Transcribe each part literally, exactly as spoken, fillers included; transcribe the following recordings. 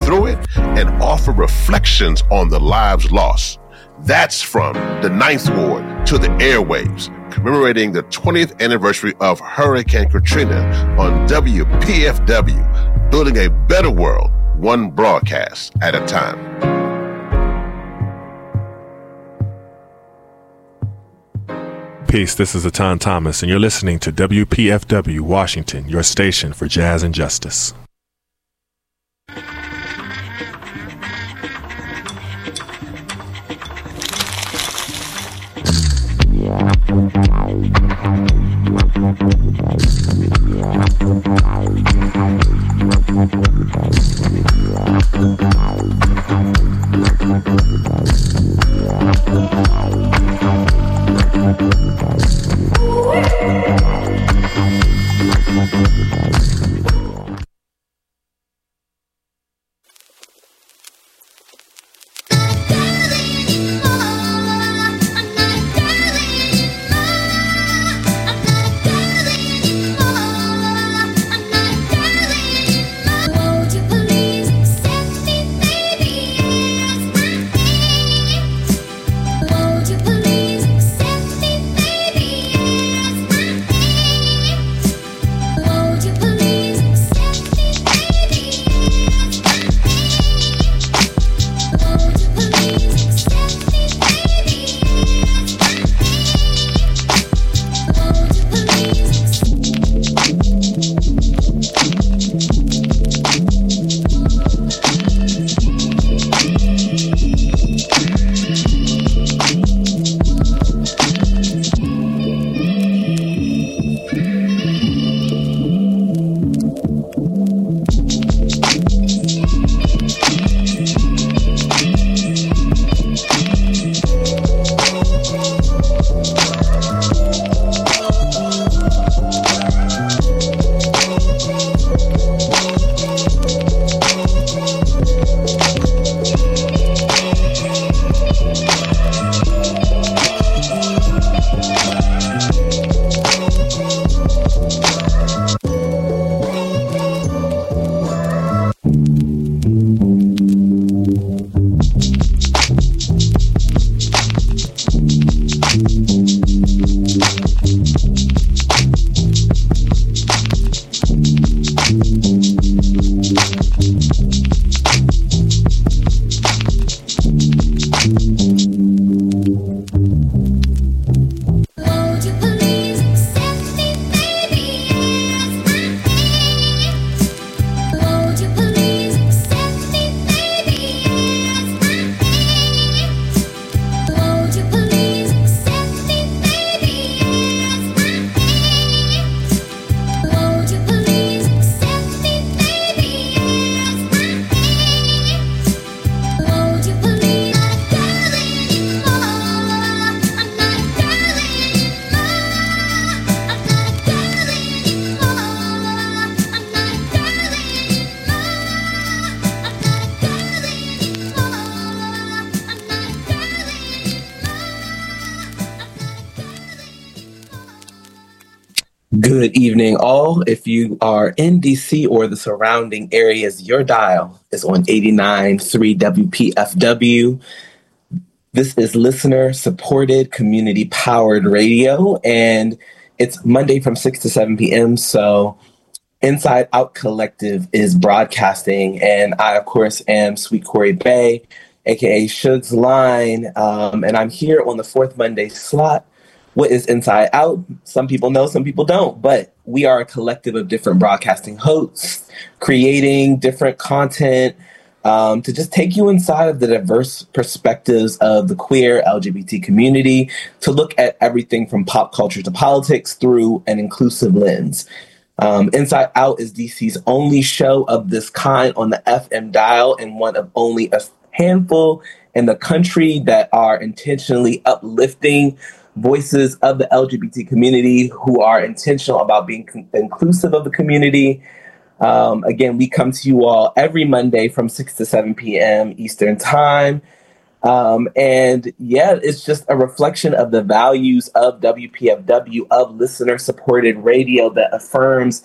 through it and offer reflections on the lives lost. That's from the Ninth Ward to the airwaves, commemorating the twentieth anniversary of Hurricane Katrina on W P F W, building a better world, one broadcast at a time. Peace, this is Atan Thomas, and you're listening to W P F W Washington, your station for jazz and justice. Good evening, all. If you are in D C or the surrounding areas, your dial is on eighty-nine point three W P F W. This is listener-supported, community-powered radio, and it's Monday from six to seven p.m., so Inside Out Collective is broadcasting, and I, of course, am Sweet Corey Bay, a k a. Suge's Line, um, and I'm here on the fourth Monday slot. What is Inside Out? Some people know, some people don't, but we are a collective of different broadcasting hosts, creating different content um, to just take you inside of the diverse perspectives of the queer L G B T community, to look at everything from pop culture to politics through an inclusive lens. Um, Inside Out is D C's only show of this kind on the F M dial, and one of only a handful in the country that are intentionally uplifting voices of the L G B T community, who are intentional about being con- inclusive of the community. Um, again, we come to you all every Monday from six to seven p.m. Eastern Time. Um, and yeah, it's just a reflection of the values of W P F W, of listener-supported radio, that affirms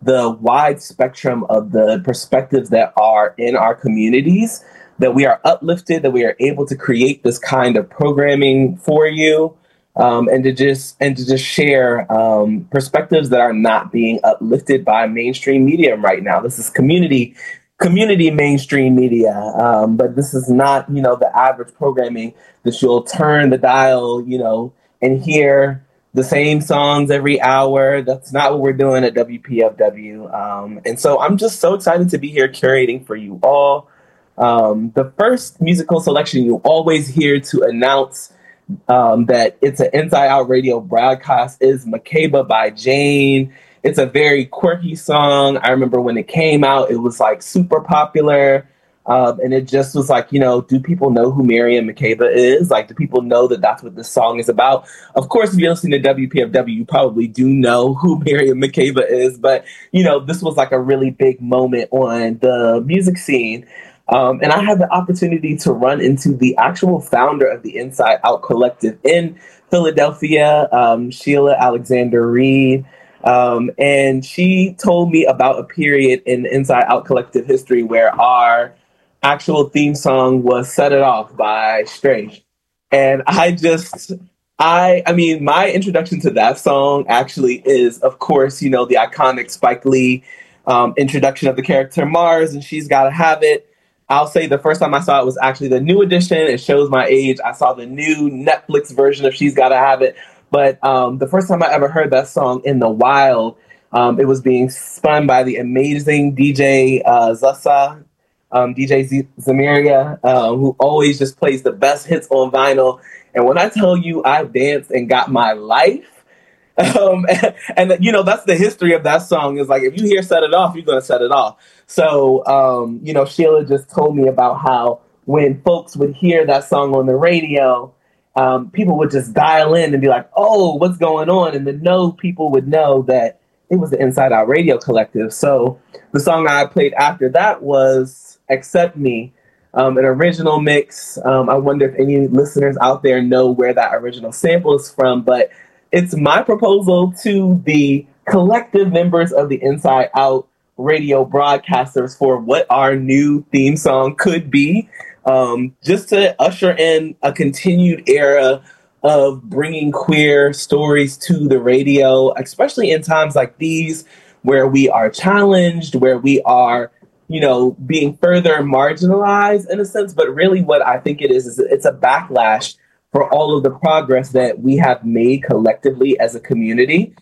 the wide spectrum of the perspectives that are in our communities, that we are uplifted, that we are able to create this kind of programming for you, um, and to just and to just share um, perspectives that are not being uplifted by mainstream media right now. This is community community mainstream media, um, but this is not, you know, the average programming that you'll turn the dial, you know, and hear the same songs every hour. That's not what we're doing at W P F W. Um, and so I'm just so excited to be here curating for you all. Um, the first musical selection you always hear to announce um, that it's an Inside Out Radio broadcast is Makeba by Jane. It's a very quirky song. I remember when it came out, it was like super popular. Um, and it just was like, you know, do people know who Miriam Makeba is? Like, do people know that that's what this song is about? Of course, if you're listening to W P F W, you probably do know who Miriam Makeba is. But, you know, this was like a really big moment on the music scene. Um, and I had the opportunity to run into the actual founder of the Inside Out Collective in Philadelphia, um, Sheila Alexander Reed. Um, and she told me about a period in Inside Out Collective history where our actual theme song was Set It Off by Stray. And I just, I, I mean, my introduction to that song actually is, of course, you know, the iconic Spike Lee um, introduction of the character Mars, and She's Gotta Have It. I'll say the first time I saw it was actually the new edition. It shows my age. I saw the new Netflix version of She's Gotta Have It. But um, the first time I ever heard that song in the wild, um, it was being spun by the amazing D J uh, Zasa, um, D J Z- Zamiria, uh, who always just plays the best hits on vinyl. And when I tell you I danced and got my life, um, and, and, you know, that's the history of that song, is like, if you hear Set It Off, you're going to set it off. So, um, you know, Sheila just told me about how when folks would hear that song on the radio, Um, people would just dial in and be like, oh, what's going on? And the no people would know that it was the Inside Out Radio Collective. So the song I played after that was Accept Me, um, an original mix. Um, I wonder if any listeners out there know where that original sample is from, but it's my proposal to the collective members of the Inside Out Radio broadcasters for what our new theme song could be. Um, just to usher in a continued era of bringing queer stories to the radio, especially in times like these where we are challenged, where we are, you know, being further marginalized in a sense. But really what I think it is, is it's a backlash for all of the progress that we have made collectively as a community.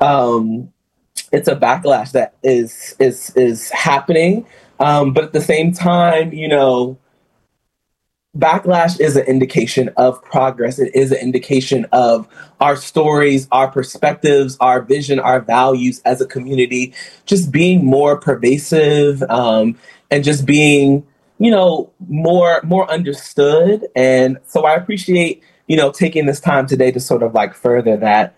Um, it's a backlash that is, is, is happening. Um, but at the same time, you know, backlash is an indication of progress. It is an indication of our stories, our perspectives, our vision, our values as a community, just being more pervasive, um, and just being, you know, more, more understood. And so I appreciate, you know, taking this time today to sort of like further that.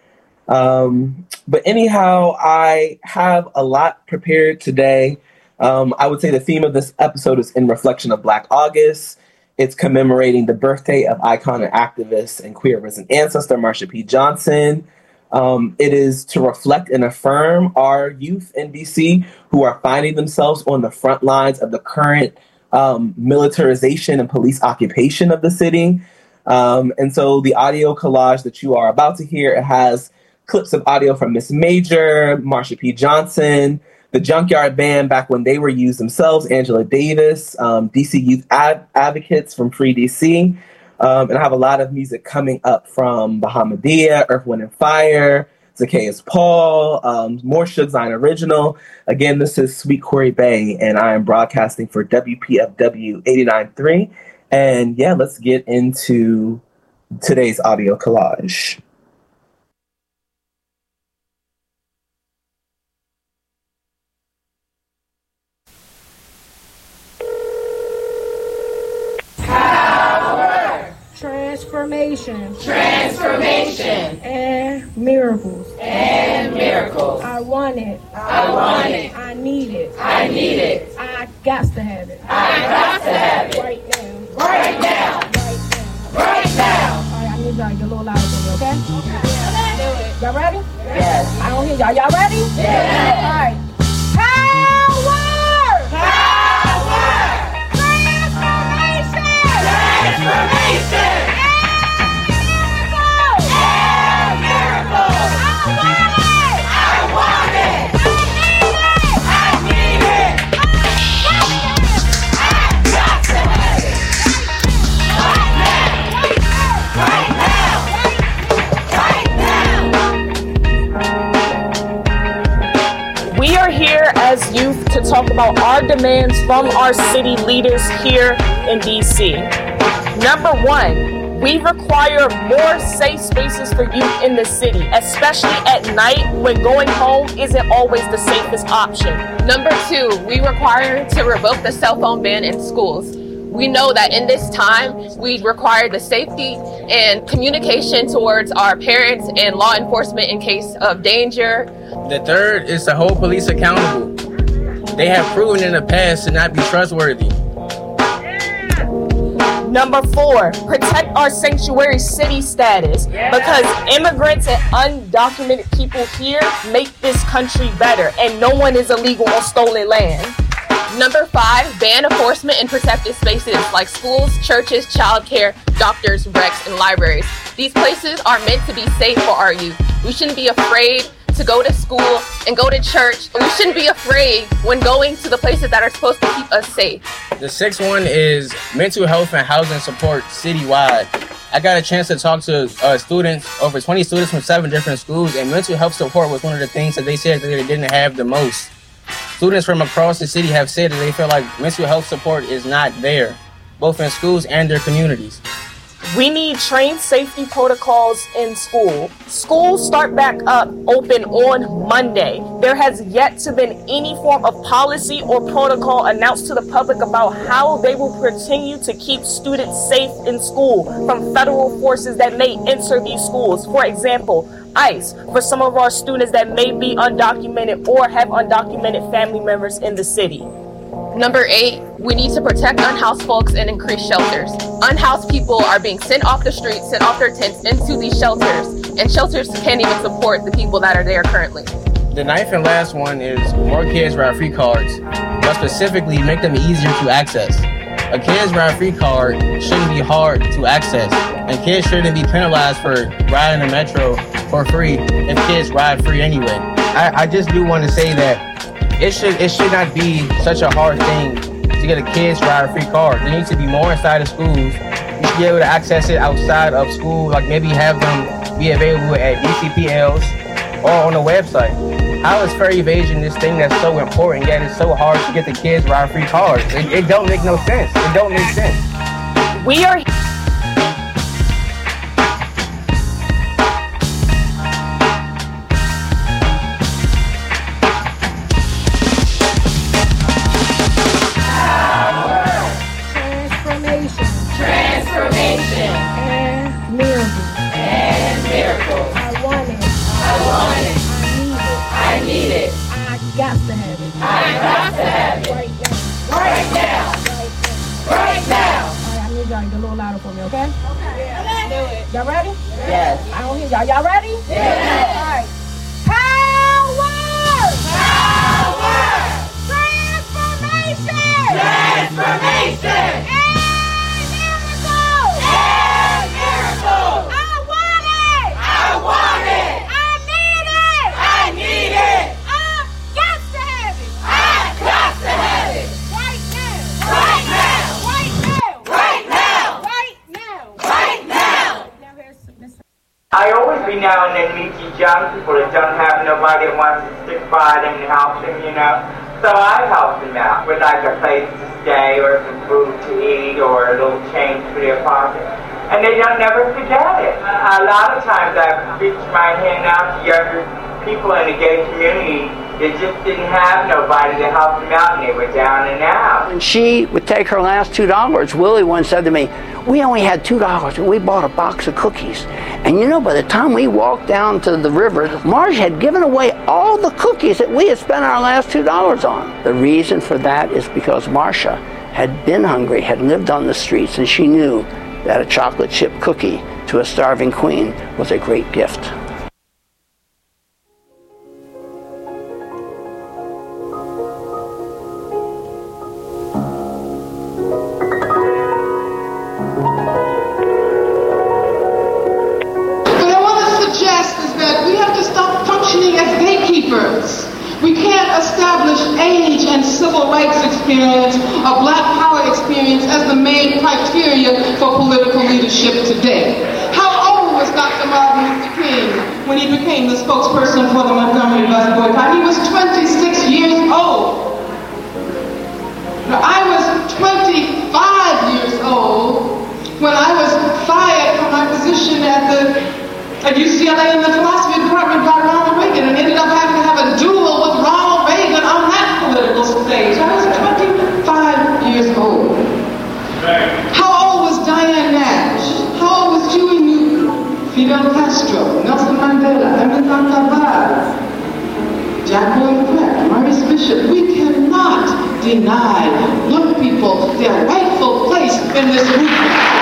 Um, but anyhow, I have a lot prepared today. Um, I would say the theme of this episode is in reflection of Black August. It's commemorating the birthday of icon and activist and queer risen ancestor Marsha P. Johnson. Um, it is to reflect and affirm our youth in D C who are finding themselves on the front lines of the current um, militarization and police occupation of the city. Um, and so the audio collage that you are about to hear, it has clips of audio from Miss Major, Marsha P. Johnson, the Junkyard Band back when they were used themselves, Angela Davis, um, D C Youth Ad- Advocates from Free D C. Um, and I have a lot of music coming up from Bahamadia, Earth, Wind and Fire, Zacchaeus Paul, um, more Suge Zion Original. Again, this is Sweet Corey Bay, and I am broadcasting for W P F W eighty-nine point three. And yeah, let's get into today's audio collage. Transformation. Transformation. And miracles. And miracles. I want it. I want it. I need it. I need it. I got to have it. I got to have it. Right now. Right now. Right now. Right now. All right, I need y'all to get a little louder for me, okay? Okay. Y'all ready? Yes. I don't hear y'all. Y'all ready? Yes. All right. talk about our demands from our city leaders here in D C. Number one, we require more safe spaces for youth in the city, especially at night when going home isn't always the safest option. Number two, we require to revoke the cell phone ban in schools. We know that in this time, we require the safety and communication towards our parents and law enforcement in case of danger. The third is to hold police accountable. They have proven in the past to not be trustworthy. Number four, protect our sanctuary city status, because immigrants and undocumented people here make this country better, and no one is illegal on stolen land. Number five, ban enforcement in protected spaces like schools, churches, childcare, doctors, recs, and libraries. These places are meant to be safe for our youth. We shouldn't be afraid to go to school and go to church. We shouldn't be afraid when going to the places that are supposed to keep us safe. The sixth one is mental health and housing support citywide. I got a chance to talk to uh, students, over twenty students from seven different schools, and mental health support was one of the things that they said that they didn't have the most. Students from across the city have said that they feel like mental health support is not there, both in schools and their communities. We need trained safety protocols in school. Schools start back up open on Monday. There has yet to been any form of policy or protocol announced to the public about how they will continue to keep students safe in school from federal forces that may enter these schools. For example, ICE, for some of our students that may be undocumented or have undocumented family members in the city. Number eight, we need to protect unhoused folks and increase shelters. Unhoused people are being sent off the streets, sent off their tents into these shelters, and shelters can't even support the people that are there currently. The ninth and last one is more Kids Ride Free cards, but specifically make them easier to access. A Kids Ride Free card shouldn't be hard to access, and kids shouldn't be penalized for riding the metro for free if kids ride free anyway. I, I just do want to say that It should it should not be such a hard thing to get a Kids Ride Free card. There needs to be more inside of schools. You should be able to access it outside of school, like maybe have them be available at D C P Ls or on the website. How is fare evasion this thing that's so important, yet it's so hard to get the Kids Ride Free cards? It, it don't make no sense. It don't make sense. We are got to have it. I got to have it. Right now. Right now. Right now. All right, I need y'all to get a little louder for me, okay? Okay. Let's do it. Y'all ready? Yes. I don't hear y'all. Y'all ready? Yes. All right. Power! Power! Transformation! Transformation! And miracles! And miracles! I want it! I want it! I need it! I need it! I got to have it! I got to have it! Right now! Right now! Right now! Right now! Right now! Right now! Now here's Miss I always be now and then meet these young people that don't have nobody that wants to stick by them and help them, you know. So I help them out with like a place to stay or some food to eat or a little change for their pocket. And they don't never forget it. A lot of times I've reached my hand out to younger people in the gay community that just didn't have nobody to help them out and they were down and out. And she would take her last two dollars. Willie once said to me, we only had two dollars and we bought a box of cookies. And you know, by the time we walked down to the river, Marge had given away all the cookies that we had spent our last two dollars on. The reason for that is because Marcia had been hungry, had lived on the streets, and she knew that a chocolate chip cookie to a starving queen was a great gift. We can't establish age and civil rights experience or black power experience as the main criteria for political leadership today. How old was Doctor Martin Luther King when he became the spokesperson for the Montgomery bus boycott? He was twenty-six years old. Now, I was twenty-five years old when I was fired from my position at the at U C L A in the philosophy department by Ronald Reagan, and ended up having to have a duel with Ronald Reagan on that political stage. I was twenty-five years old. How old was Diane Nash? How old was Huey Newton, Fidel Castro, Nelson Mandela, Emerson Cavall, Jack Boyd Fleck, Maurice Bishop? We cannot deny young people their rightful place in this movement.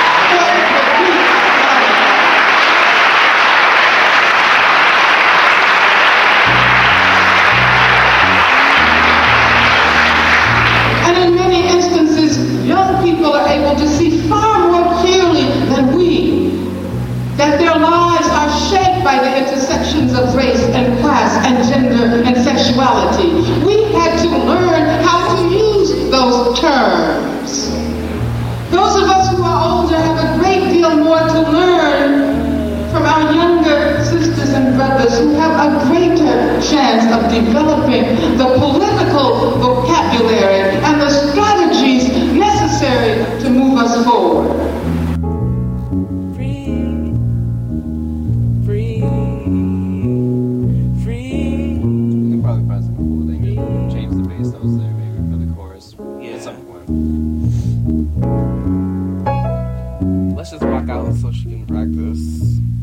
And in many instances, young people are able to see far more clearly than we that their lives are shaped by the intersections of race and class and gender and sexuality. We had to learn how to use those terms. Those of us who are older have a great deal more to learn from our younger sisters and brothers who have a greater chance of developing the political vocabulary and the strategies necessary to move us forward. Let's just rock out so she can practice.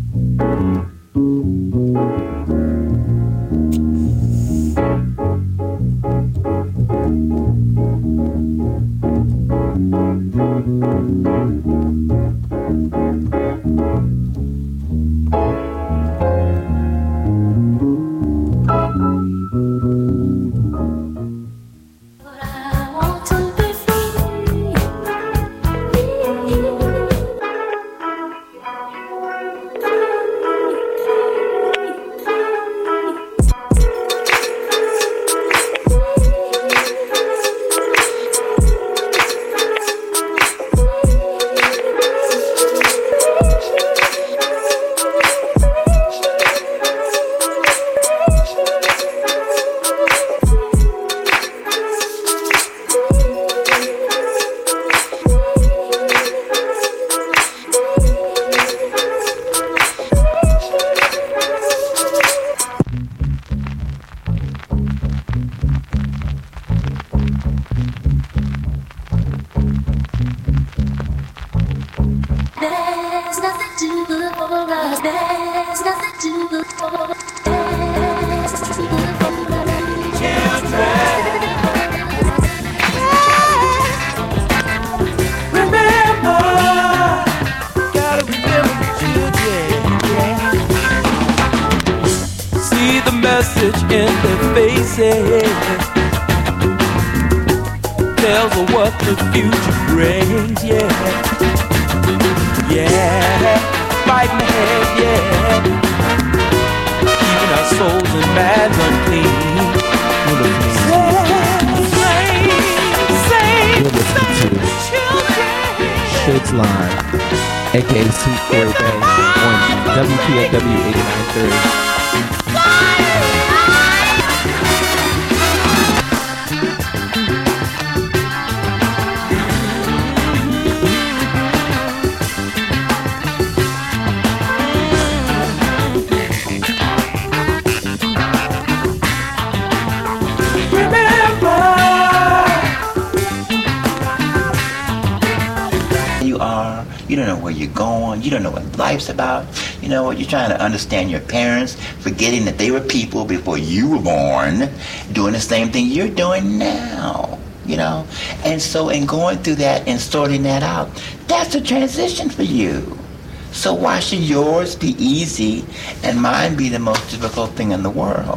About, you know what, you're trying to understand your parents, forgetting that they were people before you were born, doing the same thing you're doing now, you know, and so in going through that and sorting that out, that's a transition for you. So why should yours be easy and mine be the most difficult thing in the world?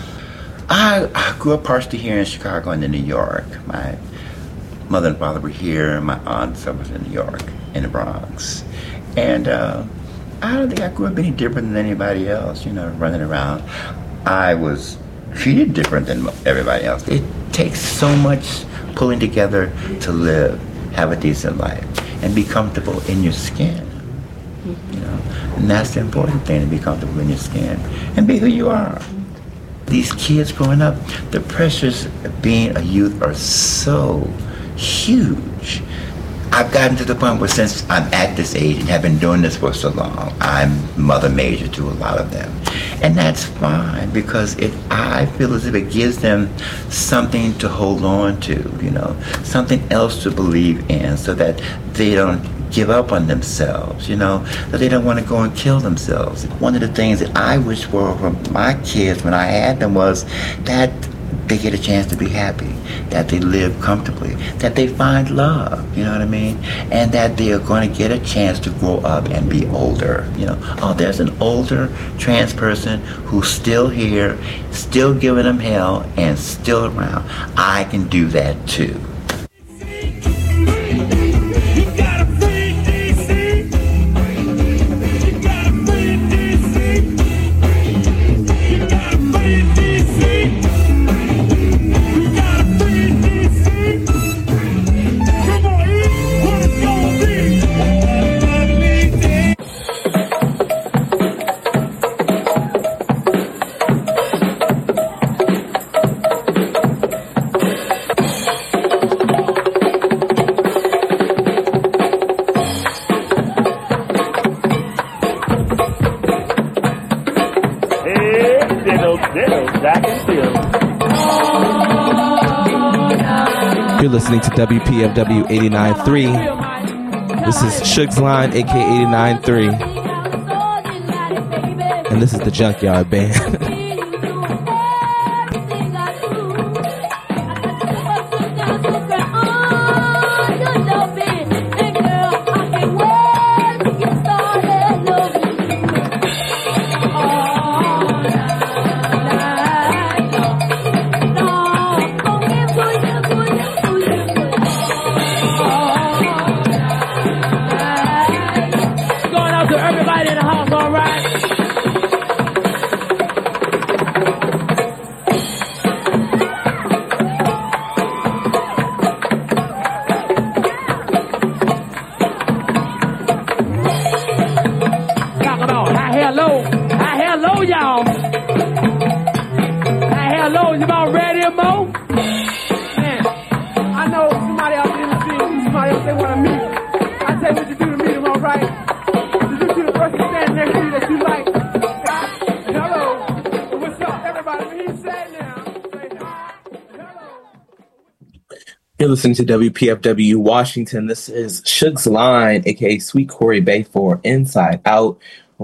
I, I grew up partially here in Chicago and in New York. My mother and father were here, and my aunt was in New York, in the Bronx, and uh, I don't think I grew up any different than anybody else, you know, running around. I was treated different than everybody else. It takes so much pulling together to live, have a decent life, and be comfortable in your skin, you know. And that's the important thing, to be comfortable in your skin and be who you are. these kids growing up, the pressures of being a youth are so huge. I've gotten to the point where since I'm at this age and have been doing this for so long, I'm mother major to a lot of them. And that's fine, because it, I feel as if it gives them something to hold on to, you know, something else to believe in, so that they don't give up on themselves, you know, that they don't want to go and kill themselves. One of the things that I wish for from my kids when I had them was that they get a chance to be happy, that they live comfortably, that they find love, you know what I mean? And that they are going to get a chance to grow up and be older, you know. Oh, there's an older trans person who's still here, still giving them hell, and still around. I can do that too. You're listening to W P F W eighty-nine point three. This is Suge's Line, aka eighty-nine point three. And this is the Junkyard Band. You're listening to W P F W Washington. This is Suge's Line, aka Sweet Corey Bay for Inside Out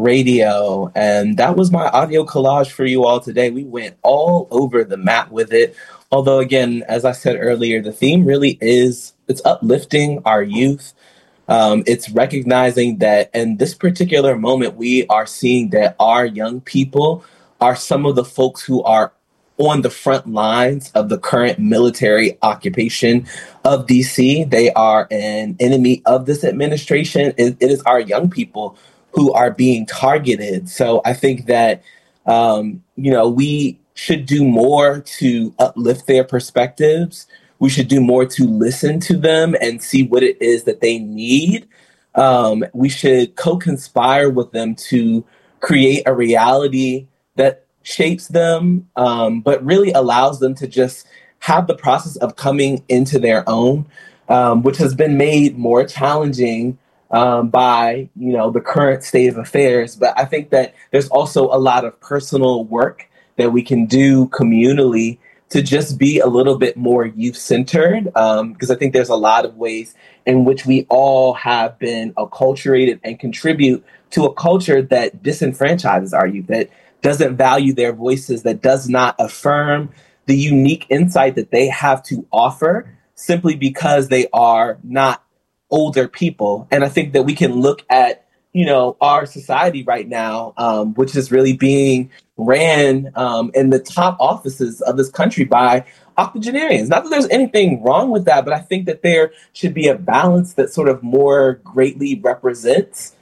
Radio. And that was my audio collage for you all today. We went all over the map with it. Although, again, as I said earlier, the theme really is, it's uplifting our youth. Um, it's recognizing that in this particular moment, we are seeing that our young people are some of the folks who are on the front lines of the current military occupation of D C. They are an enemy of this administration. It, it is our young people who are being targeted. So I think that, um, you know, we should do more to uplift their perspectives. We should do more to listen to them and see what it is that they need. Um, we should co-conspire with them to create a reality that shapes them, um, but really allows them to just have the process of coming into their own, um, which has been made more challenging um, by, you know, the current state of affairs. But I think that there's also a lot of personal work that we can do communally to just be a little bit more youth-centered, um, because I think there's a lot of ways in which we all have been acculturated and contribute to a culture that disenfranchises our youth, that doesn't value their voices, that does not affirm the unique insight that they have to offer simply because they are not older people. And I think that we can look at, you know, our society right now, um, which is really being ran um, in the top offices of this country by octogenarians. Not that there's anything wrong with that, but I think that there should be a balance that sort of more greatly represents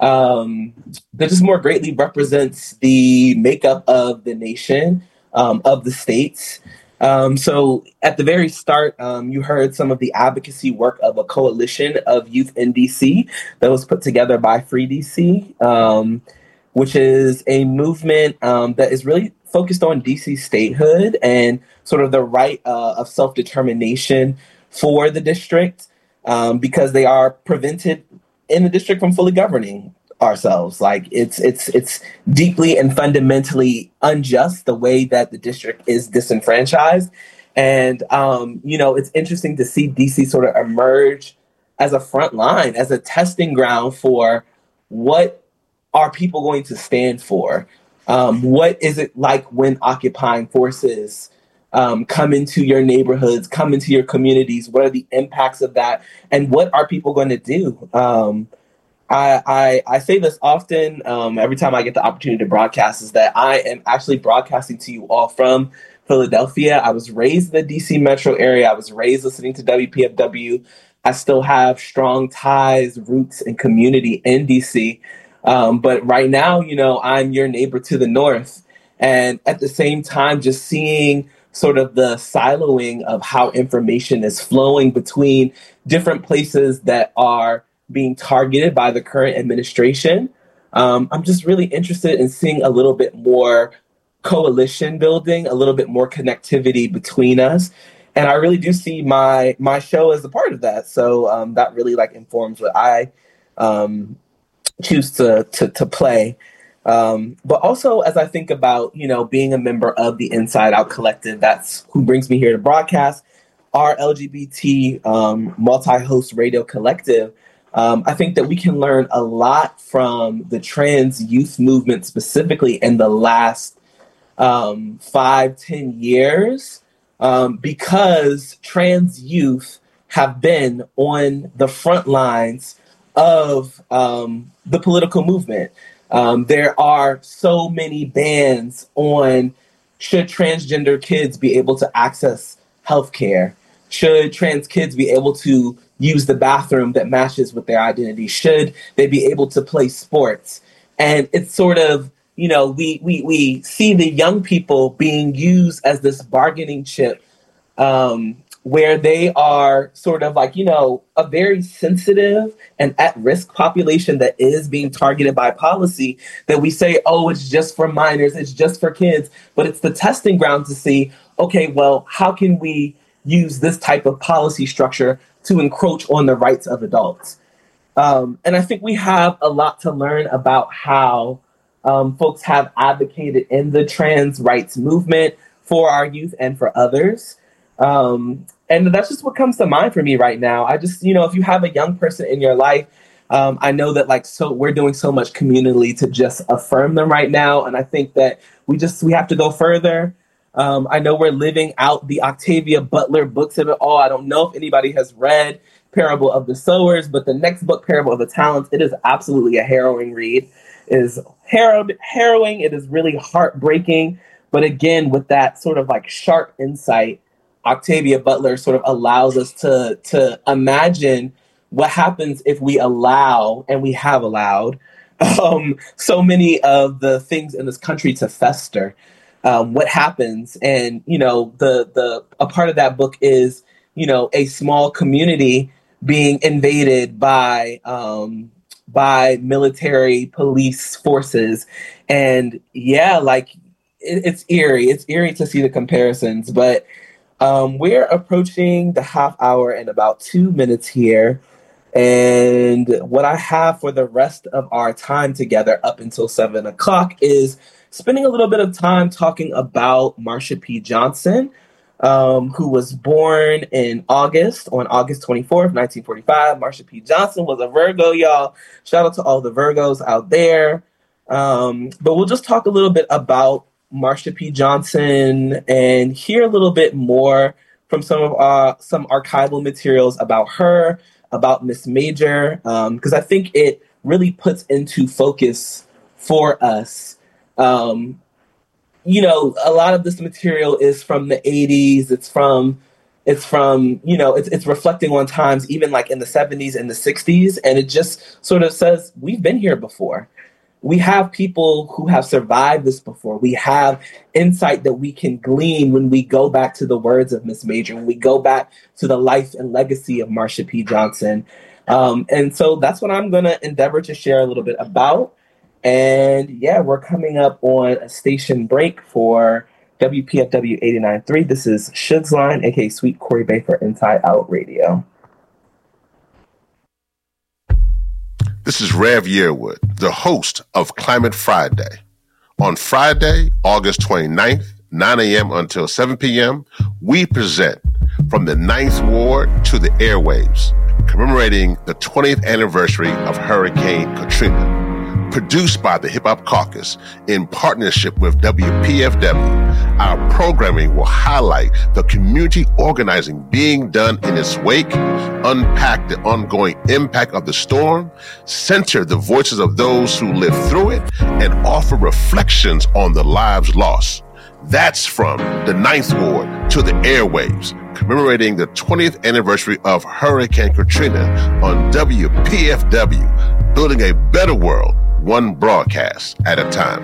Um, that just more greatly represents the makeup of the nation, um, of the states. Um, so at the very start, um, you heard some of the advocacy work of a coalition of youth in D C that was put together by Free D C, um, which is a movement um, that is really focused on D C statehood and sort of the right uh, of self-determination for the district, um, because they are prevented in the district from fully governing ourselves. Like it's it's it's deeply and fundamentally unjust the way that the district is disenfranchised. And, um, you know, it's interesting to see D C sort of emerge as a front line, as a testing ground for what are people going to stand for? Um, what is it like when occupying forces um, come into your neighborhoods, come into your communities? What are the impacts of that? And what are people going to do? Um, I, I, I say this often, um, every time I get the opportunity to broadcast, is that I am actually broadcasting to you all from Philadelphia. I was raised in the D C metro area. I was raised listening to W P F W. I still have strong ties, roots, and community in D C. Um, but right now, you know, I'm your neighbor to the north. And at the same time, just seeing sort of the siloing of how information is flowing between different places that are being targeted by the current administration. Um, I'm just really interested in seeing a little bit more coalition building, a little bit more connectivity between us. And I really do see my my show as a part of that. So um, that really like informs what I um, choose to, to, to play. Um, but also as I think about, you know, being a member of the Inside Out Collective, that's who brings me here to broadcast, our L G B T um, multi-host radio collective. Um, I think that we can learn a lot from the trans youth movement, specifically in the last um, five, ten years, um, because trans youth have been on the front lines of um, the political movement. Um, there are so many bans on should transgender kids be able to access healthcare? Should trans kids be able to use the bathroom that matches with their identity? Should they be able to play sports? And it's sort of, you know, we we we see the young people being used as this bargaining chip, um, where they are sort of like, you know, a very sensitive and at-risk population that is being targeted by policy, that we say, oh, it's just for minors, it's just for kids. But it's the testing ground to see, okay, well, how can we use this type of policy structure to encroach on the rights of adults? Um, and I think we have a lot to learn about how um, folks have advocated in the trans rights movement for our youth and for others. Um, and that's just what comes to mind for me right now. I just, you know, if you have a young person in your life, um, I know that like, so we're doing so much communally to just affirm them right now. And I think that we just, we have to go further. Um, I know we're living out the Octavia Butler books of it all. I don't know if anybody has read Parable of the Sowers, but the next book, Parable of the Talents, it is absolutely a harrowing read. It is harrow- harrowing. It is really heartbreaking. But again, with that sort of like sharp insight, Octavia Butler sort of allows us to, to imagine what happens if we allow, and we have allowed, um, so many of the things in this country to fester. Um, what happens? And, you know, the the a part of that book is, you know, a small community being invaded by um, by military police forces. And yeah, like it, it's eerie. It's eerie to see the comparisons, but um, we're approaching the half hour in about two minutes here. And what I have for the rest of our time together up until seven o'clock is spending a little bit of time talking about Marsha P. Johnson, um, who was born in August, on August twenty-fourth, nineteen forty-five. Marsha P. Johnson was a Virgo, y'all. Shout out to all the Virgos out there. Um, but we'll just talk a little bit about Marsha P. Johnson and hear a little bit more from some of our, some archival materials about her, about Miss Major, because um, I think it really puts into focus for us. Um, you know, a lot of this material is from the eighties. It's from, it's from, you know, it's, it's reflecting on times even like in the seventies and the sixties. And it just sort of says, we've been here before. We have people who have survived this before. We have insight that we can glean when we go back to the words of Miss Major, when we go back to the life and legacy of Marsha P. Johnson. Um, and so that's what I'm going to endeavor to share a little bit about. And yeah, we're coming up on a station break for W P F W eighty-nine point three. This is Suge's Line, aka Sweet Corey Bay for Inside Out Radio. This is Rev Yearwood, the host of Climate Friday. On Friday, August twenty-ninth, nine a.m. until seven p.m., we present From the Ninth Ward to the Airwaves, commemorating the twentieth anniversary of Hurricane Katrina. Produced by the Hip Hop Caucus in partnership with W P F W, our programming will highlight the community organizing being done in its wake, unpack the ongoing impact of the storm, center the voices of those who lived through it, and offer reflections on the lives lost. That's From the Ninth Ward to the Airwaves, commemorating the twentieth anniversary of Hurricane Katrina on W P F W, building a better world, one broadcast at a time.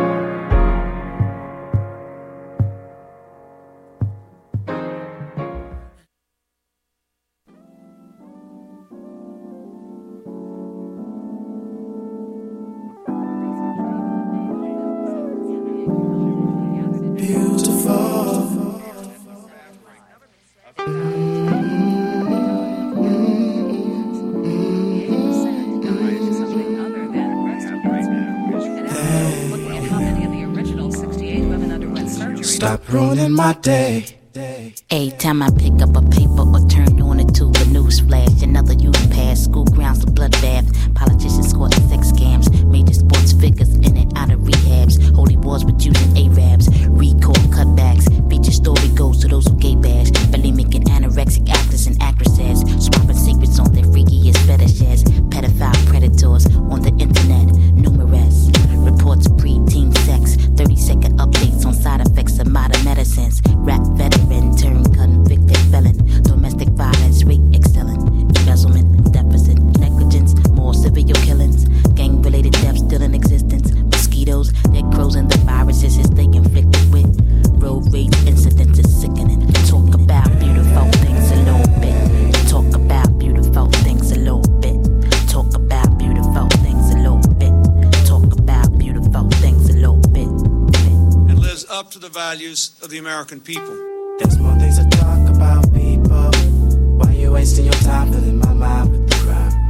Stop ruining my day. Every time I pick up a paper or turn on a tube, a news flash, another youth pass, school grounds a bloodbath, politicians scoring sex scams, major sports figures in and out of rehabs, holy wars with Jews and Arabs, recall cutbacks, feature story goes to those who gay bash, bulimic and anorexic actors and actresses, swapping secrets on their freakiest fetishes, pedophile predators on the internet, numerous reports of pre-teen sex, thirty second updates on side effects of modern medicines, rap veteran turned convicted felon, domestic violence rate excelling, embezzlement, deficit, negligence, more civil killings, gang-related deaths still in existence, mosquitoes, dead crows and the viruses they inflicted with, road rage incidents is sickening. Talk about beautiful things a little bit. Talk about beautiful things a little bit. Talk about beautiful things a little bit. Talk about beautiful things a little bit. And lives up to the values of the American people. There's more things to talk about, people. Why you wasting your time filling my mind with the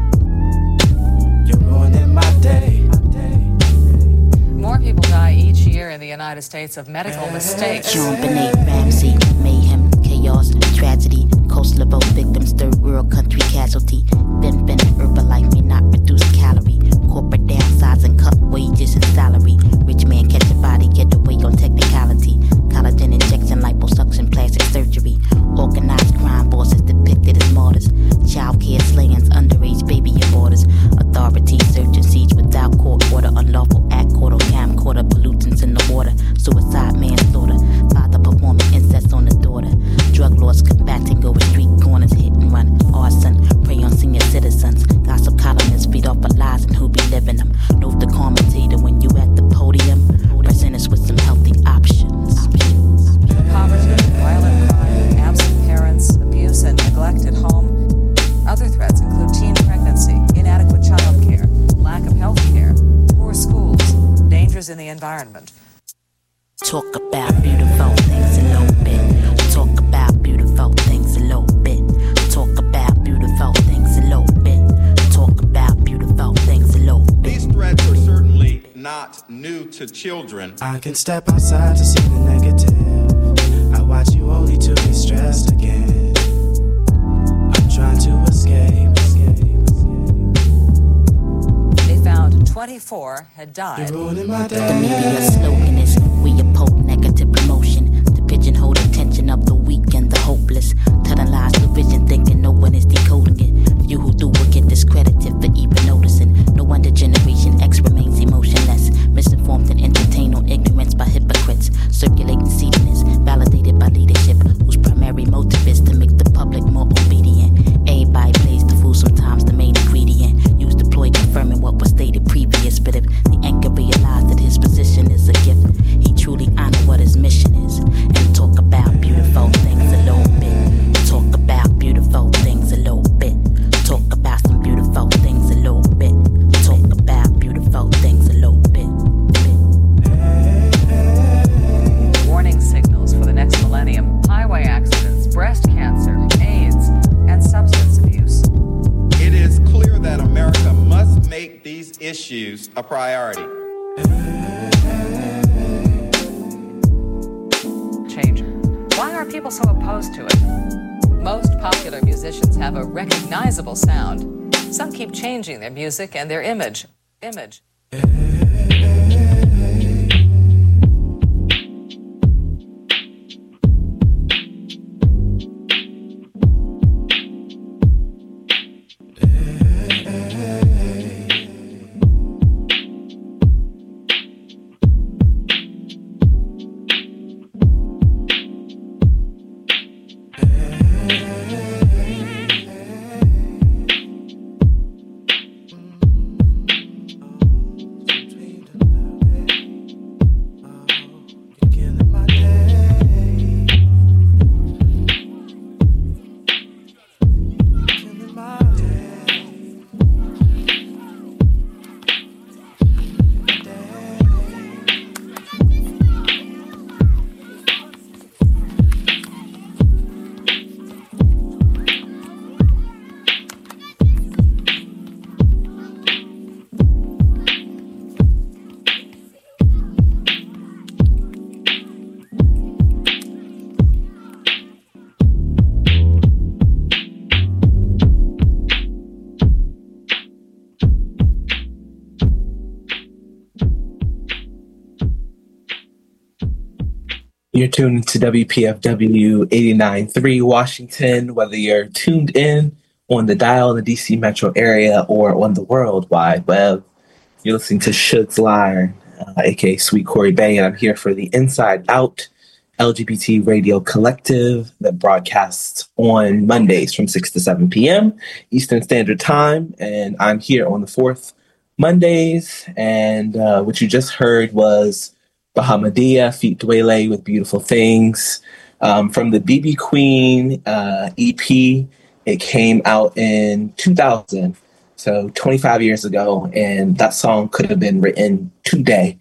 crime? You're ruining my day. More people die each year in the United States of medical mistakes. John Benet Ramsey, mayhem, chaos, tragedy. Coastal victims, third world country casualty. Then then Herbalife may not reduce calorie. Corporate downsizing, cut wages and salary. Rich man catch a body, get away on technicality. Collagen injection, liposuction, plastic surgery. Organized crime bosses depicted as martyrs. Child care slayings, underage baby aborters. Authorities search and siege without court order. Unlawful act, court or camcorder. Pollutants in the water. Suicide, manslaughter. Father performing incest on the daughter. Drug laws combating over street corners. Hit and run. Arson. Prey on senior citizens. Gossip columnists feed off of lies and who be living them. Note the commentator when you at the podium. Present us with some healthy options. Poverty, violent crime, absent parents, abuse and neglect at home. Other threats include teen pregnancy, inadequate child care, lack of health care, poor schools, dangers in the environment. Talk about beautiful things a little bit. Talk about beautiful things a little bit. Talk about beautiful things a little bit. Talk about beautiful things a little bit. These threats are certainly not new to children. I can step outside to see the negative. I watch you only to be stressed again. I'm trying to escape. They found twenty-four had died. You're ruining my day. The media slogan is we oppose negative promotion. To pigeonhole the attention of the weak and the hopeless. Telling lies to vision, thinking no one is decoding it. You who do will get discredited for even noticing. No wonder Generation X remains emotionless. Misinformed and entertained on ignorance by hypocrites. Circulating seediness, validated by leadership. Whose primary motive is to make the public more obedient. Everybody plays the fool, sometimes the main ingredient. Used to ploy confirming what was stated previous. But if the anchor realized that his position is a gift, he make these issues a priority. Change. Why are people so opposed to it? Most popular musicians have a recognizable sound. Some keep changing their music and their image. Image. You're tuned to W P F W eighty-nine point three Washington, whether you're tuned in on the dial in the D C metro area or on the World Wide Web. You're listening to Suge's Line, uh, aka Sweet Corey Bay, and I'm here for the Inside Out L G B T radio collective that broadcasts on Mondays from six to seven p.m. Eastern Standard Time, and I'm here on the fourth Mondays, and uh, what you just heard was Bahamadia feat. Dwele with Beautiful Things um, from the B B Queen uh, E P. It came out in two thousand, so twenty-five years ago, and that song could have been written today.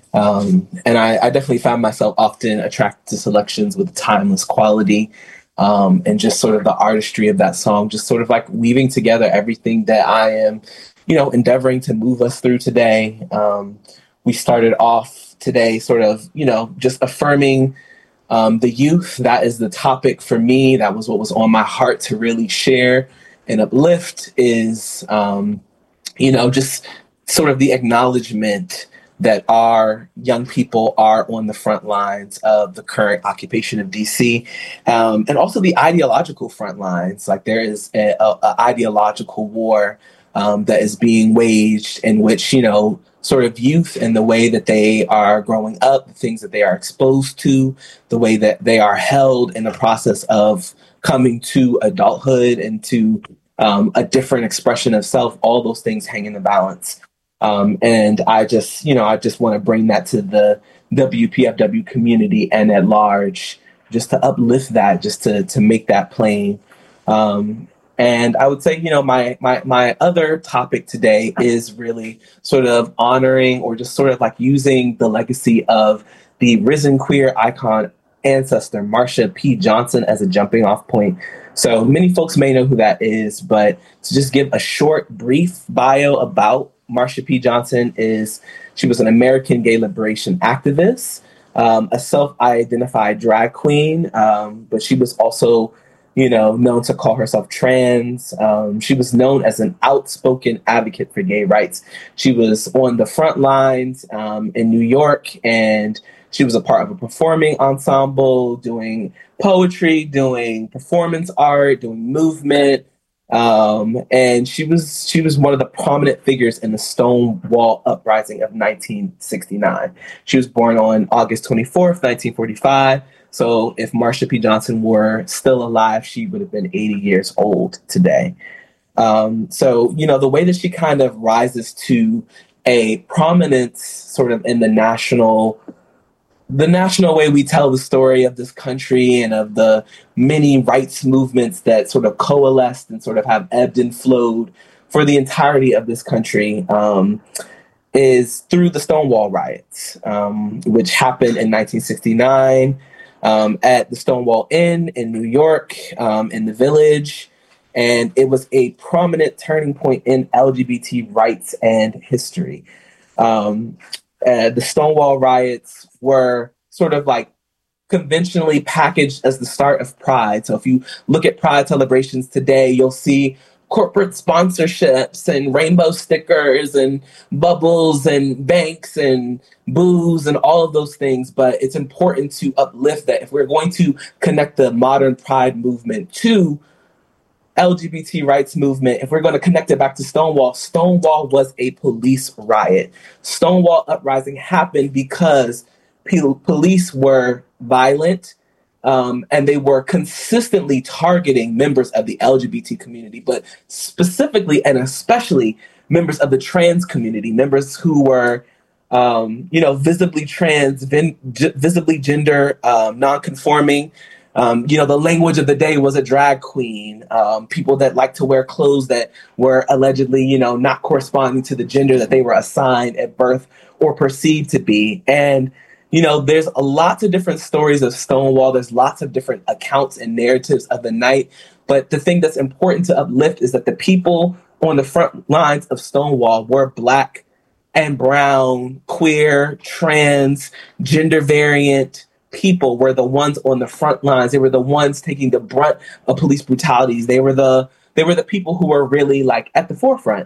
Um, and I, I definitely found myself often attracted to selections with timeless quality um, and just sort of the artistry of that song, just sort of like weaving together everything that I am, you know, endeavoring to move us through today. Um, we started off today sort of, you know, just affirming um, the youth. That is the topic for me. That was what was on my heart to really share and uplift is, um, you know, just sort of the acknowledgement that our young people are on the front lines of the current occupation of D C, um, and also the ideological front lines. Like there is a, a, a ideological war um, that is being waged in which, you know, sort of youth and the way that they are growing up, the things that they are exposed to, the way that they are held in the process of coming to adulthood and to um, a different expression of self, all those things hang in the balance. Um, and I just, you know, I just want to bring that to the W P F W community and at large, just to uplift that, just to to make that plain. Um, and I would say, you know, my my my other topic today is really sort of honoring or just sort of like using the legacy of the risen queer icon ancestor, Marsha P. Johnson, as a jumping off point. So many folks may know who that is, but to just give a short, brief bio about Marsha P. Johnson is she was an American gay liberation activist, um, a self-identified drag queen, um, but she was also, you know, known to call herself trans. Um, she was known as an outspoken advocate for gay rights. She was on the front lines um, in New York, and she was a part of a performing ensemble, doing poetry, doing performance art, doing movement. Um, and she was she was one of the prominent figures in the Stonewall Uprising of nineteen sixty-nine. She was born on August twenty-fourth, nineteen forty-five. So if Marsha P. Johnson were still alive, she would have been eighty years old today. Um, so, you know, the way that she kind of rises to a prominence sort of in the national the national way we tell the story of this country and of the many rights movements that sort of coalesced and sort of have ebbed and flowed for the entirety of this country um, is through the Stonewall riots, um, which happened in nineteen sixty-nine um, at the Stonewall Inn in New York, um, in the Village. and it was a prominent turning point in L G B T rights and history. Um, uh, the Stonewall riots were sort of like conventionally packaged as the start of Pride. So if you look at Pride celebrations today, you'll see corporate sponsorships and rainbow stickers and bubbles and banks and booze and all of those things. But it's important to uplift that if we're going to connect the modern Pride movement to L G B T rights movement, if we're going to connect it back to Stonewall, Stonewall was a police riot. Stonewall uprising happened because p- police were violent, um, and they were consistently targeting members of the L G B T community, but specifically and especially members of the trans community, members who were, um, you know, visibly trans, vin- g- visibly gender um, non-conforming. Um, you know, the language of the day was a drag queen, um, people that like to wear clothes that were allegedly, you know, not corresponding to the gender that they were assigned at birth or perceived to be. And, you know, there's a lots of different stories of Stonewall. There's lots of different accounts and narratives of the night. But the thing that's important to uplift is that the people on the front lines of Stonewall were Black and brown, queer, trans, gender variant people were the ones on the front lines. They were the ones taking the brunt of police brutalities. They were the they were the people who were really like at the forefront.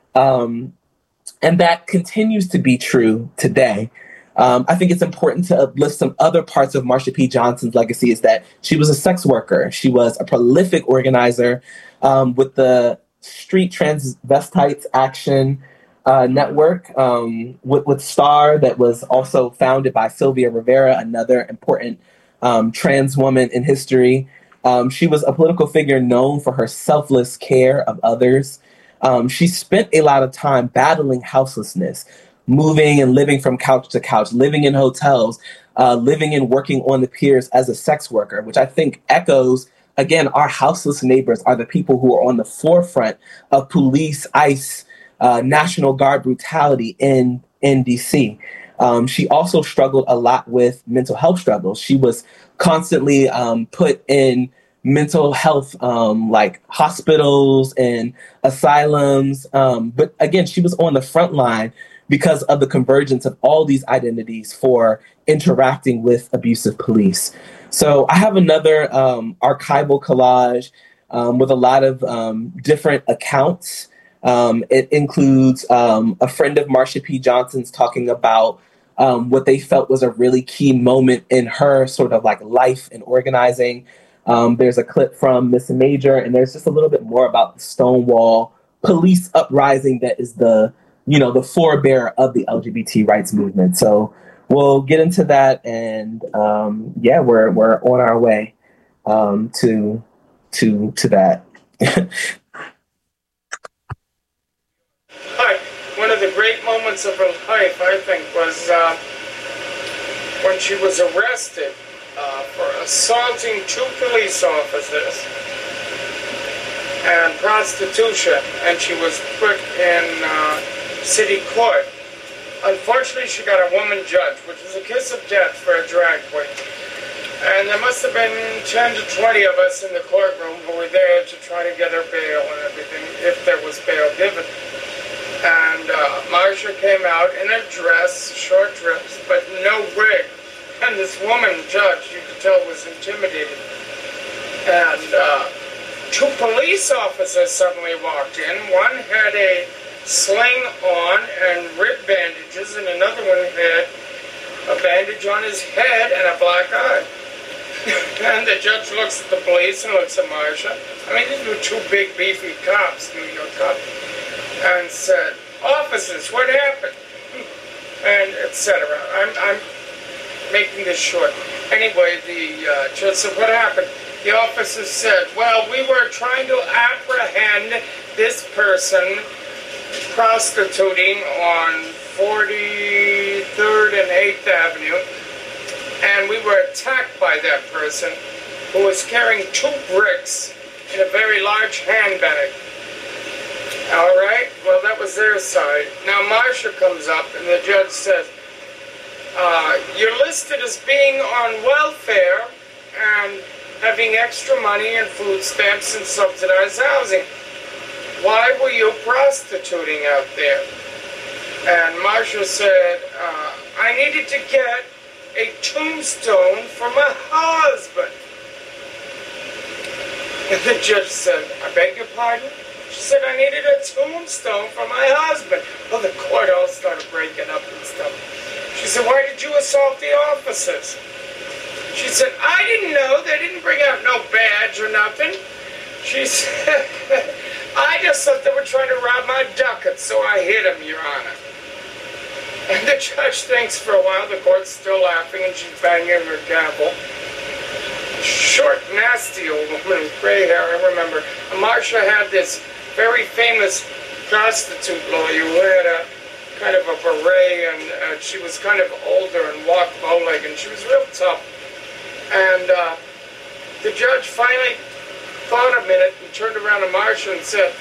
Um, and that continues to be true today. Um, I think it's important to uplift some other parts of Marsha P. Johnson's legacy is that she was a sex worker. She was a prolific organizer um, with the Street Transvestites Action Uh, network um, with, with STAR that was also founded by Sylvia Rivera, another important um, trans woman in history. Um, she was a political figure known for her selfless care of others. Um, she spent a lot of time battling houselessness, moving and living from couch to couch, living in hotels, uh, living and working on the piers as a sex worker, which I think echoes, again, our houseless neighbors are the people who are on the forefront of police, ICE, Uh, National Guard brutality in, in D C. Um, she also struggled a lot with mental health struggles. She was constantly um, put in mental health, um, like hospitals and asylums. Um, but again, she was on the front line because of the convergence of all these identities for interacting with abusive police. So I have another um, archival collage um, with a lot of um, different accounts. Um, it includes um, a friend of Marsha P. Johnson's talking about um, what they felt was a really key moment in her sort of like life and organizing. Um, there's a clip from Miss Major, and there's just a little bit more about the Stonewall police uprising that is the, you know, the forebearer of the L G B T rights movement. So we'll get into that, and um, yeah, we're we're on our way um, to to to that. Hi. One of the great moments of her life, I think, was uh, when she was arrested uh, for assaulting two police officers and prostitution, and she was put in uh, city court. Unfortunately, she got a woman judge, which was a kiss of death for a drag queen. And there must have been ten to twenty of us in the courtroom who were there to try to get her bail and everything, if there was bail given. And uh, Marsha came out in a dress, short dress, but no wig. And this woman judge, you could tell, was intimidated. And uh, two police officers suddenly walked in. One had a sling on and rib bandages, and another one had a bandage on his head and a black eye. And the judge looks at the police and looks at Marsha. I mean, these were two big, beefy cops, New York cops. And said, "Officers, what happened?" And et cetera. I'm, I'm making this short. Anyway, the uh, judge said, "What happened?" The officers said, "Well, we were trying to apprehend this person prostituting on forty-third and eighth Avenue, and we were attacked by that person who was carrying two bricks in a very large handbag." All right, well, that was their side. Now Marsha comes up, and the judge says, uh, "You're listed as being on welfare, and having extra money and food stamps and subsidized housing. Why were you prostituting out there? And Marsha said, uh, I needed to get a tombstone for my husband. And the judge said, I beg your pardon? She said, I needed a tombstone for my husband. Well, the court all started breaking up and stuff. She said, why did you assault the officers? She said, I didn't know. They didn't bring out no badge or nothing. She said, I just thought they were trying to rob my ducats, so I hit them, Your Honor. And the judge thinks for a while. The court's still laughing, and she's banging her gavel. Short, nasty old woman with gray hair, I remember. And Marsha had this very famous prostitute lawyer who had a kind of a beret, and uh, she was kind of older and walked bow-legged, and she was real tough. And uh, the judge finally thought a minute and turned around to Marsha and said,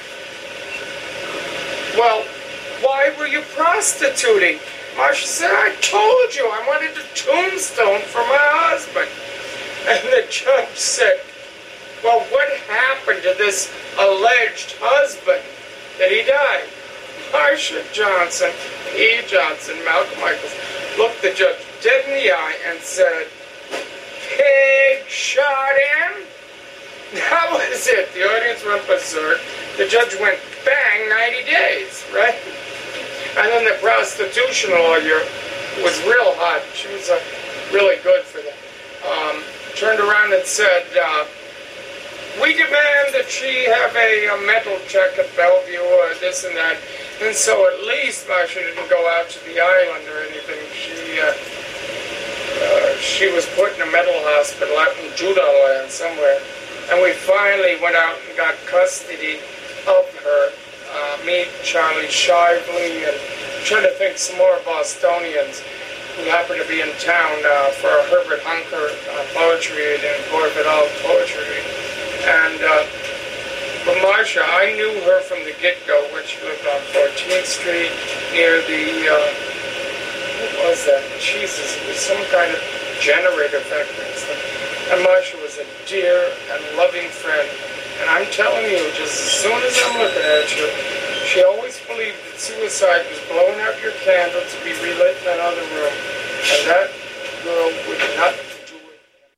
well, why were you prostituting? Marsha said, I told you I wanted a tombstone for my husband. And the judge said, well, what happened to this alleged husband that he died? Marsha Johnson, E. Johnson, Malcolm Michaels, looked the judge dead in the eye and said, pig shot him? That was it. The audience went berserk. The judge went bang, ninety days, right? And then the prostitution lawyer was real hot. She was uh, really good for that. Um, turned around and said, uh, we demand that she have a, a mental check at Bellevue or this and that. And so at least Marsha didn't go out to the island or anything. She uh, uh, she was put in a mental hospital out in Judah land somewhere. And we finally went out and got custody of her. Uh, me, Charlie Shively, and I'm trying to think some more Bostonians who happened to be in town uh, for a Herbert Hunker uh, poetry read and Gore Vidal poetry read. And uh, but Marsha, I knew her from the get-go when she lived on fourteenth street near the, uh, what was that? Jesus, it was some kind of generator factory and stuff. And Marsha was a dear and loving friend. And I'm telling you, just as soon as I'm looking at you, she always believed that suicide was blowing out your candle to be relit in another room. And that girl would not do it.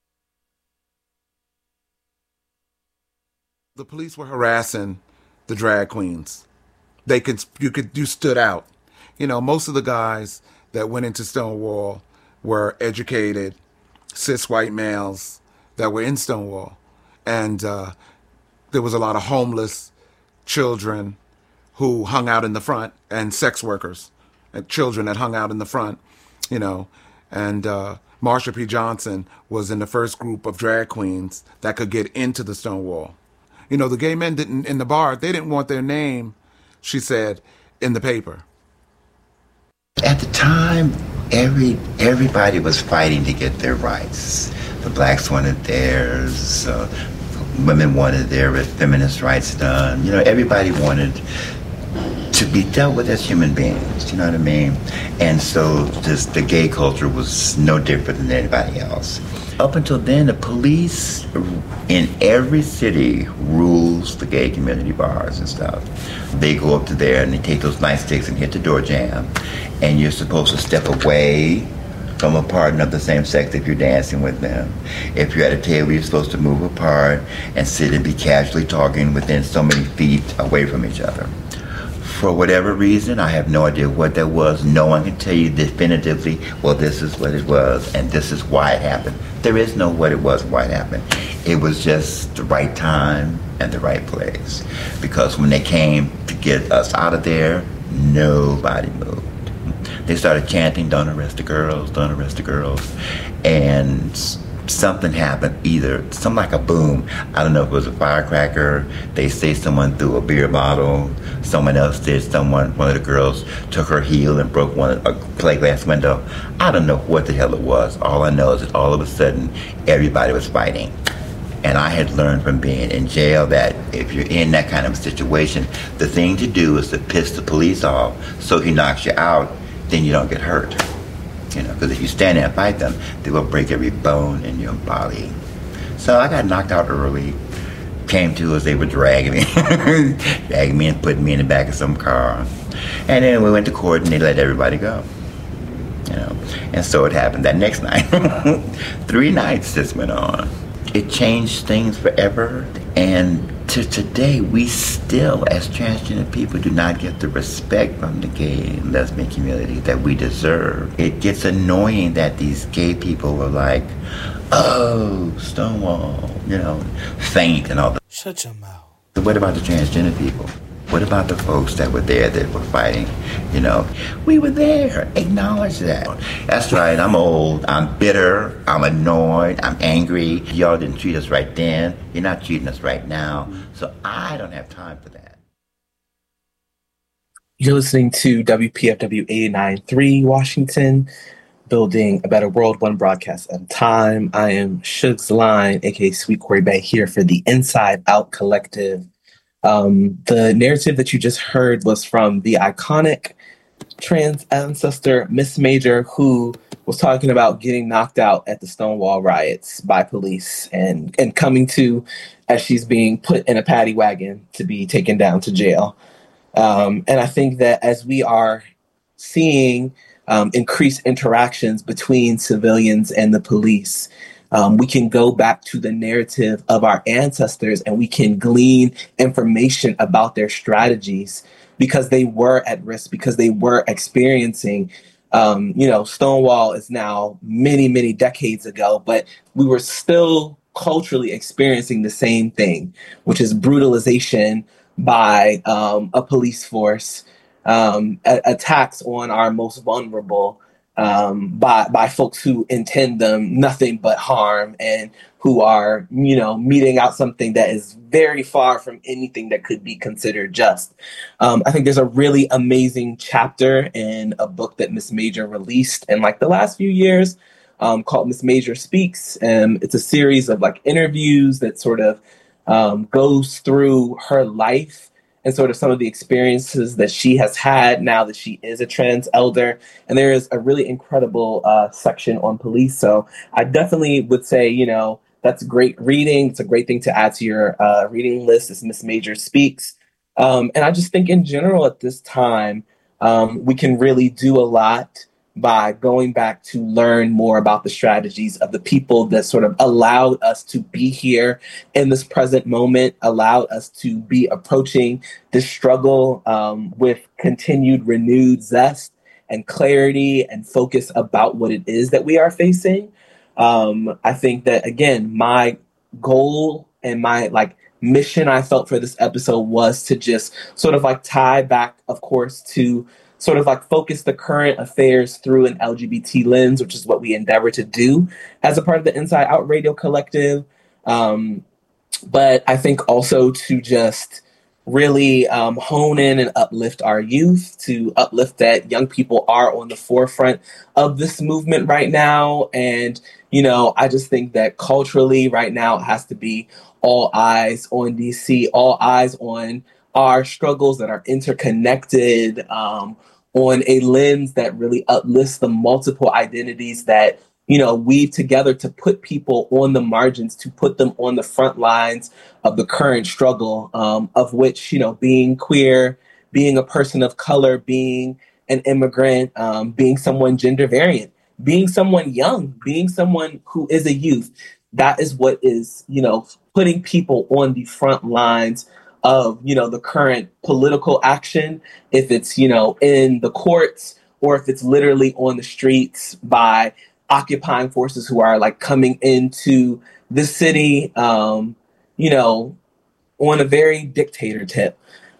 The police were harassing the drag queens. They could, you could, you stood out. You know, most of the guys that went into Stonewall were educated, cis white males that were in Stonewall. And, uh, there was a lot of homeless children who hung out in the front, and sex workers and children that hung out in the front, you know. And uh, Marsha P. Johnson was in the first group of drag queens that could get into the Stonewall. You know, the gay men didn't, in the bar, they didn't want their name, she said, in the paper. At the time, every everybody was fighting to get their rights. The blacks wanted theirs. Uh, Women wanted their feminist rights done. You know, everybody wanted to be dealt with as human beings. You know what I mean? And so this, the gay culture was no different than anybody else. Up until then, the police in every city rules the gay community bars and stuff. They go up to there and they take those nightsticks and hit the door jam. And you're supposed to step away from a partner of the same sex if you're dancing with them. If you're at a table, you're supposed to move apart and sit and be casually talking within so many feet away from each other. For whatever reason, I have no idea what that was. No one can tell you definitively, well, this is what it was and this is why it happened. There is no what it was and why it happened. It was just the right time and the right place. Because when they came to get us out of there, nobody moved. They started chanting, don't arrest the girls, don't arrest the girls. And something happened, either something like a boom. I don't know if it was a firecracker. They say someone threw a beer bottle. Someone else did. Someone, one of the girls took her heel and broke one a plate glass window. I don't know what the hell it was. All I know is that all of a sudden, everybody was fighting. And I had learned from being in jail that if you're in that kind of a situation, the thing to do is to piss the police off so he knocks you out. Then you don't get hurt, you know, because if you stand there and fight them, they will break every bone in your body. So I got knocked out early. Came to us, they were dragging me, dragging me and putting me in the back of some car. And then we went to court and they let everybody go. You know, and so it happened that next night. Three nights this went on. It changed things forever. And to today, we still, as transgender people, do not get the respect from the gay and lesbian community that we deserve. It gets annoying that these gay people are like, oh, Stonewall, you know, faint and all that. Shut your mouth. But what about the transgender people? What about the folks that were there that were fighting? You know, we were there. Acknowledge that. That's right. I'm old. I'm bitter. I'm annoyed. I'm angry. Y'all didn't treat us right then. You're not treating us right now. So I don't have time for that. You're listening to W P F W eighty-nine point three Washington, building a better world, one broadcast at a time. I am Shugs Line, aka Sweet Corey Bay, here for the Inside Out Collective. Um, the narrative that you just heard was from the iconic trans ancestor, Miss Major, who was talking about getting knocked out at the Stonewall riots by police and, and coming to as she's being put in a paddy wagon to be taken down to jail. Um, and I think that as we are seeing um, increased interactions between civilians and the police, Um, we can go back to the narrative of our ancestors and we can glean information about their strategies because they were at risk, because they were experiencing, um, you know, Stonewall is now many, many decades ago, but we were still culturally experiencing the same thing, which is brutalization by um, a police force, um, a- attacks on our most vulnerable, Um, by by folks who intend them nothing but harm and who are, you know, meting out something that is very far from anything that could be considered just. Um, I think there's a really amazing chapter in a book that Miss Major released in like the last few years um, called Miss Major Speaks. And it's a series of like interviews that sort of um, goes through her life and sort of some of the experiences that she has had now that she is a trans elder. And there is a really incredible uh, section on police. So I definitely would say, you know, that's great reading. It's a great thing to add to your uh, reading list as Miss Major Speaks. Um, and I just think in general at this time, um, we can really do a lot by going back to learn more about the strategies of the people that sort of allowed us to be here in this present moment, allowed us to be approaching this struggle um, with continued renewed zest and clarity and focus about what it is that we are facing. Um, I think that, again, my goal and my like mission I felt for this episode was to just sort of like tie back, of course, to sort of like focus the current affairs through an L G B T lens, which is what we endeavor to do as a part of the Inside Out Radio Collective. Um, but I think also to just really um, hone in and uplift our youth, to uplift that young people are on the forefront of this movement right now. And, you know, I just think that culturally right now it has to be all eyes on D C, all eyes on our struggles that are interconnected, um, on a lens that really uplifts the multiple identities that, you know, weave together to put people on the margins, to put them on the front lines of the current struggle, um, of which, you know, being queer, being a person of color, being an immigrant, um, being someone gender variant, being someone young, being someone who is a youth, that is what is, you know, putting people on the front lines of, you know, the current political action, if it's, you know, in the courts or if it's literally on the streets by occupying forces who are like coming into the city, um, you know, on a very dictator tip.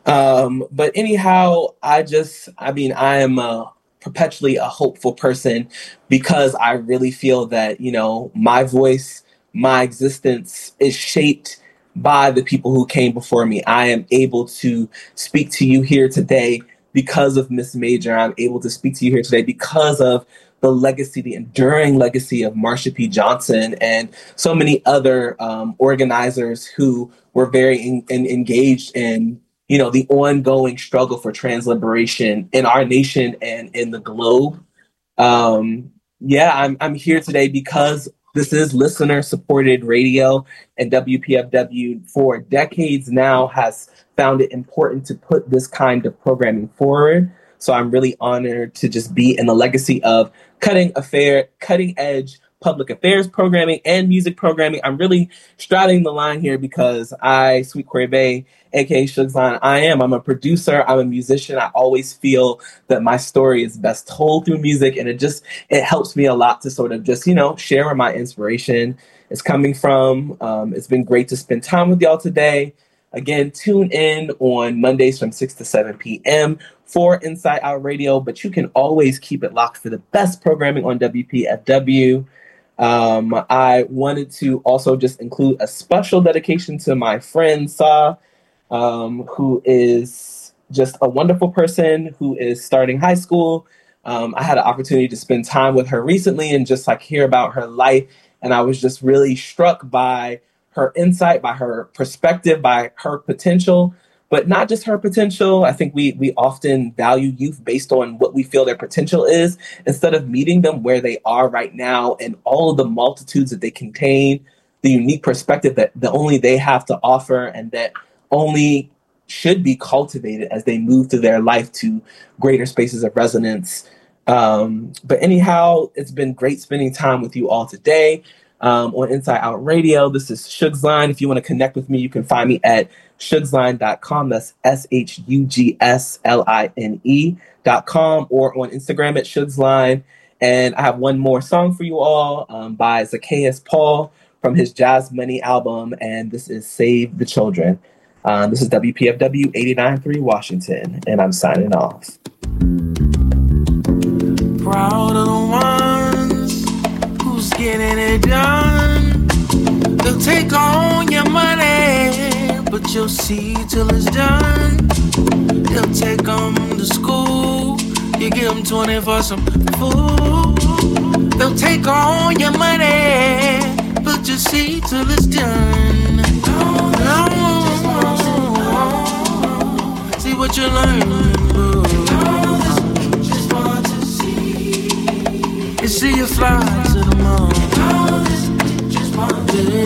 Um, but anyhow, I just, I mean, I am a perpetually a hopeful person because I really feel that, you know, my voice, my existence is shaped by the people who came before me. I am able to speak to you here today because of Miss Major. I'm able to speak to you here today because of the legacy, the enduring legacy of Marsha P. Johnson and so many other um, organizers who were very in, in, engaged in, you know, the ongoing struggle for trans liberation in our nation and in the globe. Um, yeah, I'm I'm here today because This is listener-supported radio, and W P F W for decades now has found it important to put this kind of programming forward. So I'm really honored to just be in the legacy of cutting affair, cutting-edge public affairs programming and music programming. I'm really straddling the line here because I, Sweet Corey Bay, aka Suge's Line, I am. I'm a producer. I'm a musician. I always feel that my story is best told through music, and it just it helps me a lot to sort of just, you know, share where my inspiration is coming from. Um, it's been great to spend time with y'all today. Again, tune in on Mondays from six to seven p.m. for Inside Out Radio, but you can always keep it locked for the best programming on W P F W. Um, I wanted to also just include a special dedication to my friend Sa, um, who is just a wonderful person who is starting high school. Um, I had an opportunity to spend time with her recently and just like hear about her life. And I was just really struck by her insight, by her perspective, by her potential, but not just her potential. I think we we often value youth based on what we feel their potential is, instead of meeting them where they are right now and all of the multitudes that they contain, the unique perspective that, that only they have to offer and that only should be cultivated as they move through their life to greater spaces of resonance. Um, but anyhow, it's been great spending time with you all today. Um, on Inside Out Radio. This is Suge's Line. If you want to connect with me, you can find me at suges line dot com. That's S H U G S L I N E dot com, or on Instagram at Suge's Line. And I have one more song for you all um, by Zacchaeus Paul from his Jazz Money album, and this is Save the Children. Um, this is W P F W eighty-nine point three Washington, and I'm signing off. Proud of the ones who's getting it done. They'll take all your money, but you'll see till it's done. They'll take them to school, you give them twenty for some food. They'll take all your money, but you'll see till it's done. No, no, see what you learn. You see you fly to the moon. Just one day.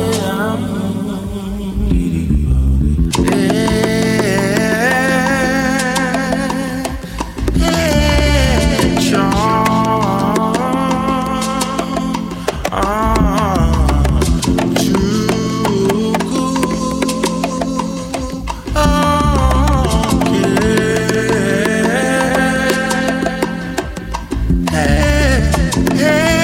Yeah, yeah, John. Ah, too cool. Oh, yeah. Hey.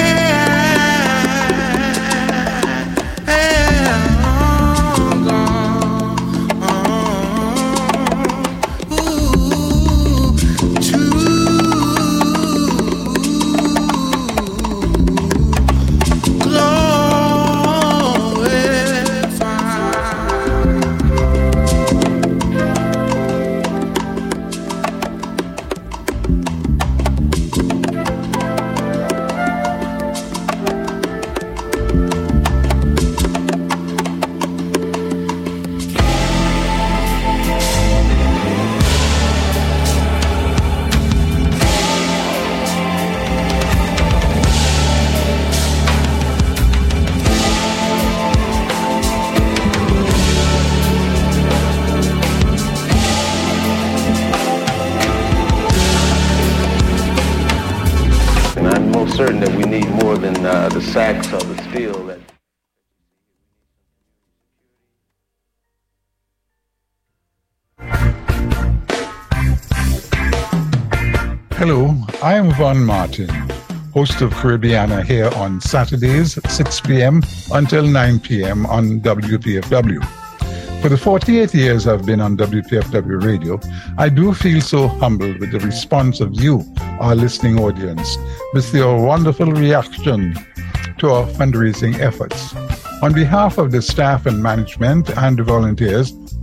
Certain that we need more than uh, the sax or the steel. That Hello, I am Von Martin, host of Caribbeana here on Saturdays at six p.m. until nine p.m. on W P F W. For the forty-eight years I've been on W P F W radio, I do feel so humbled with the response of you, our listening audience, with your wonderful reaction to our fundraising efforts. On behalf of the staff and management and the volunteers,